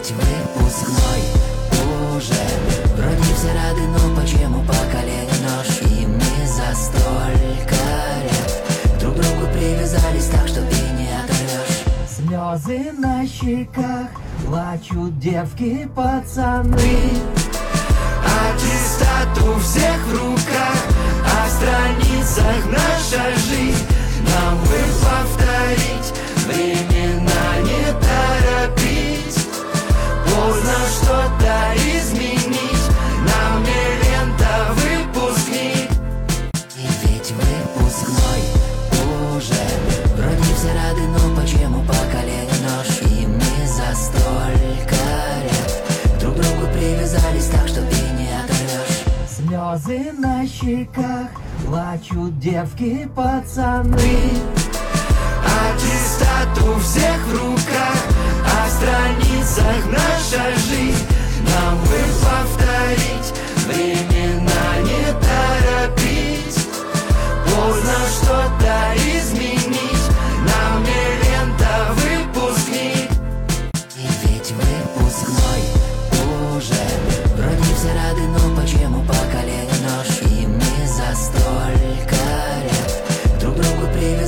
ведь выпускной уже. Вроде все рады, но почему поколение нож? И мы за столько лет друг к другу привязались так, что ты не оторвешь. Слезы на щеках, плачут девки, пацаны. Аттестат у всех в руках, а в страницах наша жизнь. Нам бы повторить, времена не торопить. Поздно что-то изменить, нам не лента выпускник. И ведь выпускной уже. Вроде все рады, но почему поколение нож? И мы за столько лет друг к другу привязались так, что ты не оторвешь. Слезы на щеках, плачут девки, пацаны. Аттестат у всех в руках, а в страницах наша